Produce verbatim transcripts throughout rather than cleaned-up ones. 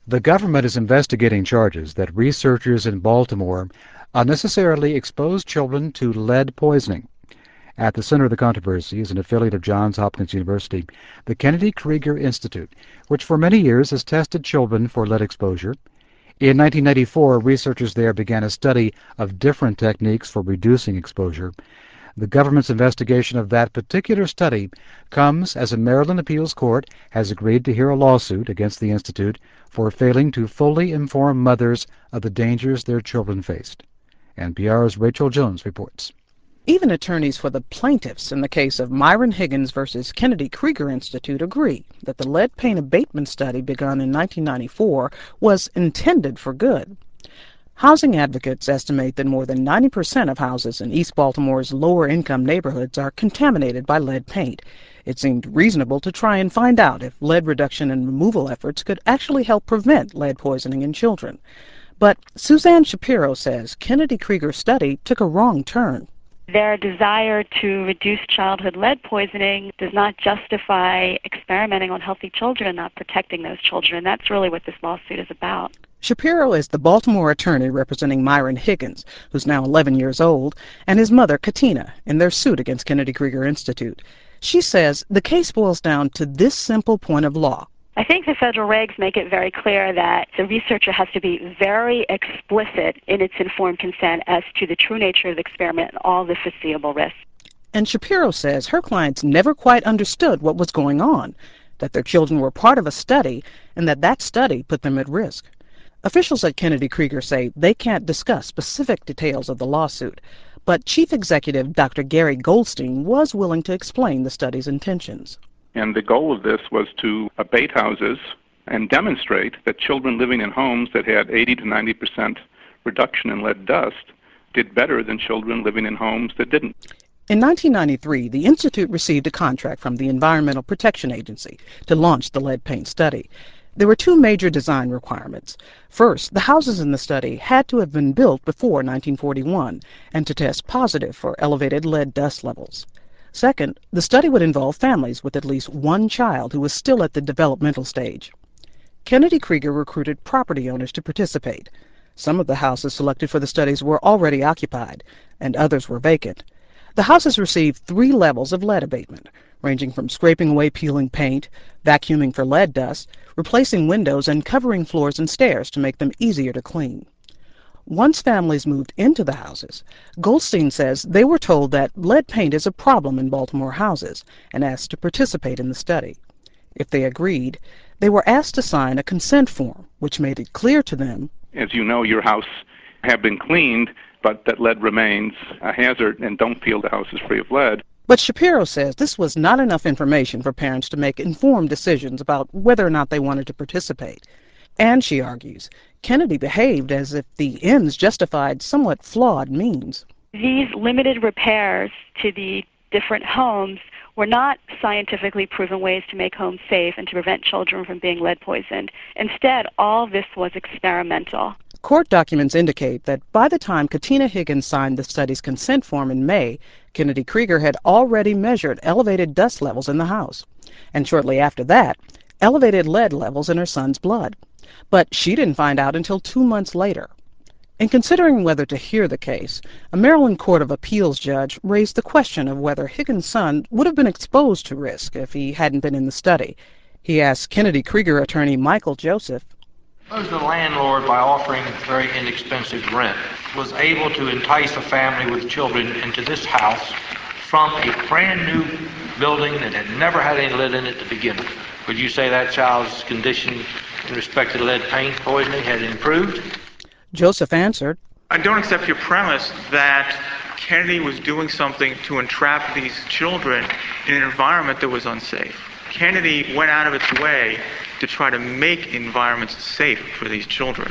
The government is investigating charges that researchers in Baltimore unnecessarily exposed children to lead poisoning. At the center of the controversy is an affiliate of Johns Hopkins University, the Kennedy Krieger Institute, which for many years has tested children for lead exposure. In nineteen ninety-four, researchers there began a study of different techniques for reducing exposure. The government's investigation of that particular study comes as a Maryland appeals court has agreed to hear a lawsuit against the Institute for failing to fully inform mothers of the dangers their children faced. N P R's Rachel Jones reports. Even attorneys for the plaintiffs in the case of Myron Higgins versus Kennedy Krieger Institute agree that the lead paint abatement study begun in nineteen ninety-four was intended for good. Housing advocates estimate that more than ninety percent of houses in East Baltimore's lower-income neighborhoods are contaminated by lead paint. It seemed reasonable to try and find out if lead reduction and removal efforts could actually help prevent lead poisoning in children. But Suzanne Shapiro says Kennedy Krieger's study took a wrong turn. Their desire to reduce childhood lead poisoning does not justify experimenting on healthy children and not protecting those children. And that's really what this lawsuit is about. Shapiro is the Baltimore attorney representing Myron Higgins, who's now eleven years old, and his mother, Katina, in their suit against Kennedy Krieger Institute. She says the case boils down to this simple point of law. I think the federal regs make it very clear that the researcher has to be very explicit in its informed consent as to the true nature of the experiment and all the foreseeable risks. And Shapiro says her clients never quite understood what was going on, that their children were part of a study, and that that study put them at risk. Officials at Kennedy Krieger say they can't discuss specific details of the lawsuit, but Chief Executive Doctor Gary Goldstein was willing to explain the study's intentions. And the goal of this was to abate houses and demonstrate that children living in homes that had eighty to ninety percent reduction in lead dust did better than children living in homes that didn't. In nineteen ninety-three, the Institute received a contract from the Environmental Protection Agency to launch the lead paint study. There were two major design requirements. First, the houses in the study had to have been built before nineteen forty-one and to test positive for elevated lead dust levels. Second, the study would involve families with at least one child who was still at the developmental stage. Kennedy Krieger recruited property owners to participate. Some of the houses selected for the studies were already occupied, and others were vacant. The houses received three levels of lead abatement, ranging from scraping away peeling paint, vacuuming for lead dust, replacing windows, and covering floors and stairs to make them easier to clean. Once families moved into the houses, Goldstein says they were told that lead paint is a problem in Baltimore houses and asked to participate in the study. If they agreed, they were asked to sign a consent form, which made it clear to them, as you know, your house have been cleaned, but that lead remains a hazard, and don't feel the house is free of lead. But Shapiro says this was not enough information for parents to make informed decisions about whether or not they wanted to participate. And, she argues, Kennedy behaved as if the ends justified somewhat flawed means. These limited repairs to the different homes were not scientifically proven ways to make homes safe and to prevent children from being lead poisoned. Instead, all this was experimental. Court documents indicate that by the time Katina Higgins signed the study's consent form in May, Kennedy Krieger had already measured elevated dust levels in the house, and shortly after that, elevated lead levels in her son's blood. But she didn't find out until two months later. In considering whether to hear the case, a Maryland Court of Appeals judge raised the question of whether Higgins' son would have been exposed to risk if he hadn't been in the study. He asked Kennedy Krieger attorney Michael Joseph, Suppose the landlord, by offering very inexpensive rent, was able to entice a family with children into this house from a brand new building that had never had any lead in it to begin with. Would you say that child's condition in respect to lead paint poisoning had improved? Joseph answered, I don't accept your premise that Kennedy was doing something to entrap these children in an environment that was unsafe. Kennedy went out of its way to try to make environments safe for these children.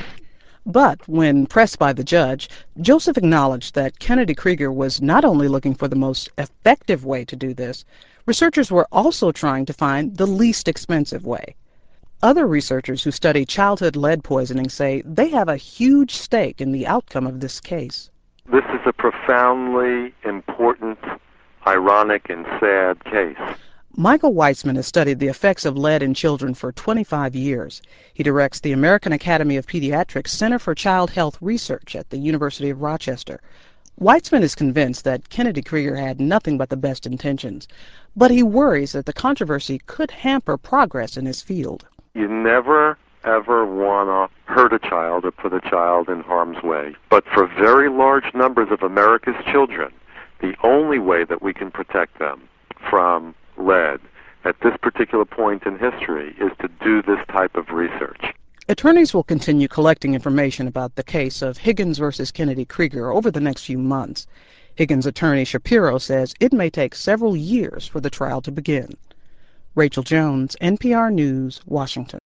But when pressed by the judge, Joseph acknowledged that Kennedy Krieger was not only looking for the most effective way to do this, researchers were also trying to find the least expensive way. Other researchers who study childhood lead poisoning say they have a huge stake in the outcome of this case. This is a profoundly important, ironic, and sad case. Michael Weitzman has studied the effects of lead in children for twenty-five years. He directs the American Academy of Pediatrics Center for Child Health Research at the University of Rochester. Weitzman is convinced that Kennedy Krieger had nothing but the best intentions, but he worries that the controversy could hamper progress in his field. You never, ever want to hurt a child or put a child in harm's way. But for very large numbers of America's children, the only way that we can protect them from lead at this particular point in history is to do this type of research. Attorneys will continue collecting information about the case of Higgins versus Kennedy Krieger over the next few months. Higgins attorney Shapiro says it may take several years for the trial to begin. Rachel Jones, N P R News, Washington.